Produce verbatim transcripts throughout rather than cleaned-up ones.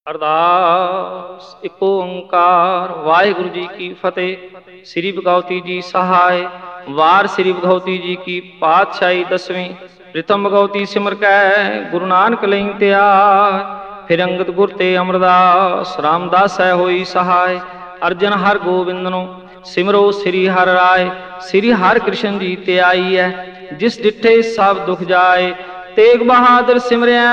ਅਰਦਾਸ। ਇੱਕ ਓੰਕਾਰ ਵਾਹਿਗੁਰੂ ਜੀ ਕੀ ਫਤਿਹ। ਸ੍ਰੀ ਭਗਵਤੀ ਜੀ ਸਹਾਇ। ਵਾਰ ਸ੍ਰੀ ਭਗਵਤੀ ਜੀ ਕੀ ਪਾਤਸ਼ਾਹੀ ਦਸਵੀਂ। ਪ੍ਰਿਥਮ ਭਗਵਤੀ ਸਿਮਰ ਕੈ ਗੁਰੂ ਨਾਨਕ ਲਈ ਧਿਆਇ। ਫਿਰ ਅੰਗਦ ਗੁਰ ਤੇ ਅਮਰਦਾਸ ਰਾਮਦਾਸ ਹੈ ਹੋਈ ਸਹਾਇ। ਅਰਜਨ ਹਰ ਗੋਬਿੰਦਨੋ ਸਿਮਰੋ ਸ੍ਰੀ ਹਰਿ ਰਾਇ। ਸ੍ਰੀ ਹਰਿ ਕ੍ਰਿਸ਼ਨ ਜੀ ਤੇ ਆਈ ਹੈ ਜਿਸ ਡਿਠੇ ਸਭ ਦੁਖ ਜਾਏ। ਤੇਗ ਬਹਾਦਰ ਸਿਮਰਿਆ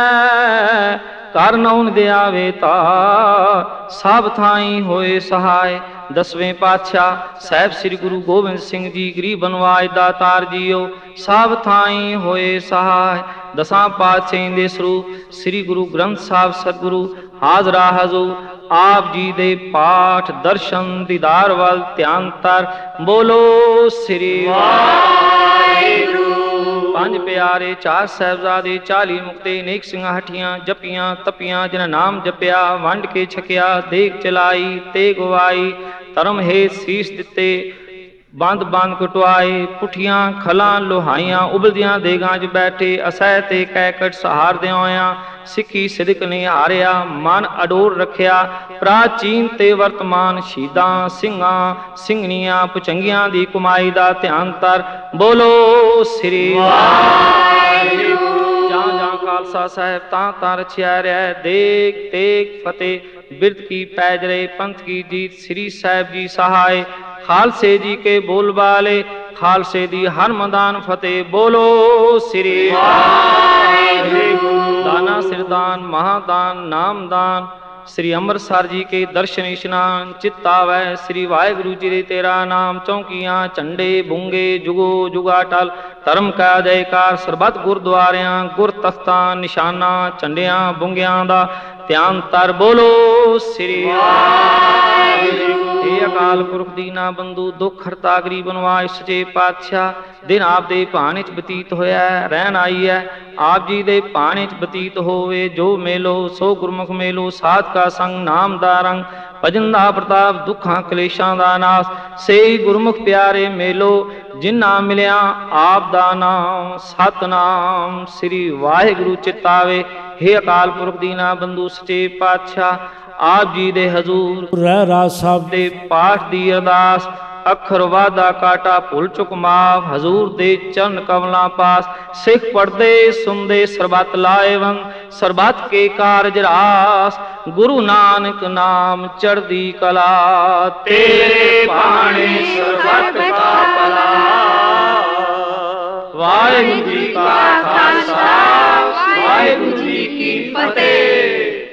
ਕਰ ਨਉਨ ਦਿਆਵੇ ਤਾ ਸਭ ਥਾਈ ਹੋਏ ਸਹਾਇ। ਦਸਵੇਂ ਪਾਤਸ਼ਾਹ ਸਾਹਿਬ ਸ੍ਰੀ ਗੁਰੂ ਗੋਬਿੰਦ ਸਿੰਘ ਜੀ ਗਰੀਬ ਬਨਵਾਜ ਦਾਤਾਰ ਜੀਓ ਸਭ ਥਾਈ ਹੋਏ ਸਹਾਇ। ਦਸਾਂ ਪਾਤਸ਼ਾਹਾਂ ਦੇ ਸਰੂਪ ਸ੍ਰੀ ਗੁਰੂ ਗ੍ਰੰਥ ਸਾਹਿਬ ਸਤਿਗੁਰੂ ਹਾਜ਼ਰਾ ਹਜ਼ੂਰ ਆਪ ਜੀ ਦੇ ਪਾਠ ਦਰਸ਼ਨ ਦੀਦਾਰ ਵੱਲ ਧਿਆਨ ਧਰ ਬੋਲੋ ਸ੍ਰੀ ਵਾਹਿਗੁਰੂ। ਪੰਜ ਪਿਆਰੇ ਚਾਰ ਸਾਹਿਬਜ਼ਾਦੇ ਚਾਲੀ ਮੁਕਤੇ ਨੇਕ ਸਿੰਘਾਂ ਹੱਠੀਆਂ ਜਪੀਆਂ ਤਪੀਆਂ ਜਿਨ ਨਾਮ ਜਪਿਆ ਵੰਡ ਕੇ ਛਕਿਆ ਦੇਗ ਚਲਾਈ ਤੇ ਗਵਾਈ। ਧਰਮ ਹੇਤ ਸੀਸ ਦਿੱਤੇ ਬੰਦ ਬੰਦ ਕਟਵਾਏ ਪੁੱਠੀਆਂ ਖਲਾਂ ਲੋਹਾਈਆਂ ਉਬਲਦੀਆਂ ਦੇਗਾਂ 'ਚ ਬੈਠੇ ਅਸਹਿ ਤੇ ਕੈਕਟ ਸਹਾਰਦਿਆਂ ਹੋਇਆਂ ਸਿੱਖੀ ਸਿਦਕ ਨੇ ਹਾਰਿਆ ਮਨ ਅਡੋਰ ਰੱਖਿਆ। ਪ੍ਰਾਚੀਨ ਤੇ ਵਰਤਮਾਨ ਸ਼ਹੀਦਾਂ ਸਿੰਘਾਂ ਸਿੰਘਣੀਆਂ ਪੁਚੰਗੀਆਂ ਦੀ ਕਮਾਈ ਦਾ ਧਿਆਨ ਧਰ ਬੋਲੋ ਸ੍ਰੀ ਵਾਹਿਗੁਰੂ। ਜਾਂ ਜਾਂ ਖਾਲਸਾ ਸਾਹਿਬ ਤਾਂ ਤਾਂ ਰਚਿਆ ਰਹਿ ਦੇਗ ਤੇਗ ਫਤਿਹ ਬਿਰਧ ਕੀ ਪੈਜ ਰਹੇ ਪੰਥ ਕੀ ਜੀਤ ਸ੍ਰੀ ਸਾਹਿਬ ਜੀ ਸਹਾਇ। ਖਾਲਸੇ ਜੀ ਕੇ ਬੋਲ ਬਾਲੇ ਖਾਲਸੇ ਦੀ ਹਰ ਮੈਦਾਨ ਫਤਿਹ ਬੋਲੋ ਸ੍ਰੀ ਵਾਹਿਗੁਰੂ। ਦਾਨਾ ਸਿਰਦਾਨ ਮਹਾਦਾਨ ਨਾਮਦਾਨ ਸ੍ਰੀ ਅੰਮ੍ਰਿਤਸਰ ਜੀ ਕੇ ਦਰਸ਼ਨ ਇਸ਼ਨਾਨ ਚਿੱਤ ਆਵੈ ਸ੍ਰੀ ਵਾਹਿਗੁਰੂ ਜੀ ਦੇ ਤੇਰਾ ਨਾਮ। ਚੌਂਕੀਆਂ ਝੰਡੇ ਬੁੰਗੇ ਜੁਗੋ ਜੁਗਾ ਟਲ ਧਰਮ ਕਾ ਜੈਕਾਰ ਸਰਬੱਤ ਗੁਰਦੁਆਰਿਆਂ ਗੁਰ ਤਖਤਾਂ ਨਿਸ਼ਾਨਾਂ ਝੰਡਿਆਂ ਬੁੰਗਿਆਂ ਦਾ ਧਿਆਨ ਧਰ ਬੋਲੋ ਸ੍ਰੀ ਵਾਹਿਗੁਰੂ। ਇਹ ਅਕਾਲ ਪੁਰਖ ਦੀਨਾ ਬੰਧੂ ਦੁੱਖ ਹਰਤਾ ਗਰੀਬ ਨਵਾਜ ਸੱਚੇ ਪਾਤਸ਼ਾਹ ਦਿਨ ਆਪ ਦੇ ਭਾਣੇ 'ਚ ਬਤੀਤ ਹੋਇਆ ਰਹਿਣ ਆਈ ਹੈ ਆਪ ਜੀ ਦੇ ਭਾਣੇ 'ਚ ਬਤੀਤ ਹੋਵੇ ਜੋ ਮੇਲੋ ਸੋ ਗੁਰਮੁਖ ਮੇਲੋ ਸਾਧ ਕਾ ਸੰਗ ਨਾਮ ਦਾ ਰੰਗ ਭਜਨ ਦਾ ਪ੍ਰਤਾਪ ਦੁੱਖਾਂ ਕਲੇਸ਼ਾਂ ਦਾ ਨਾਸ ਸੇ ਗੁਰਮੁਖ ਪਿਆਰੇ ਮੇਲੋ ਜਿਨ੍ਹਾਂ ਮਿਲਿਆ ਆਪ ਦਾ ਨਾਮ ਸਤਨਾਮ ਸ੍ਰੀ ਵਾਹਿਗੁਰੂ ਚਿਤਾਵੇ। ਹੇ ਅਕਾਲ ਪੁਰਖ ਦੀਨਾ ਬੰਧੂ ਸੱਚੇ ਪਾਤਸ਼ਾਹ ਆਪ ਜੀ ਦੇ ਹਜ਼ੂਰ ਰਹਿ ਰਾਜ ਸਾਹਿਬ ਦੇ ਪਾਠ ਦੀ ਅਰਦਾਸ ਅੱਖਰ ਵਾਧਾ ਕਾਟਾ ਭੁੱਲ ਚੁੱਕ ਮਾਫ ਹਜ਼ੂਰ ਦੇ ਚਰਨ ਕਮਲਾਂ ਪਾਸ ਸਿੱਖ ਪੜਦੇ ਸੁਣਦੇ ਸਰਬੱਤ ਲਾਏਵੰਦ ਸਰਬੱਤ ਕੇ ਕਾਰਜ ਰਾਸ ਗੁਰੂ ਨਾਨਕ ਨਾਮ ਚੜ੍ਹਦੀ ਕਲਾ ਤੇਰੇ ਭਾਣੇ ਸਰਬੱਤ ਕਾ ਭਲਾ। ਵਾਹਿਗੁਰੂ ਜੀ ਕਾ ਖਾਲਸਾ ਵਾਹਿਗੁਰੂ ਜੀ ਕੀ ਫਤਿਹ।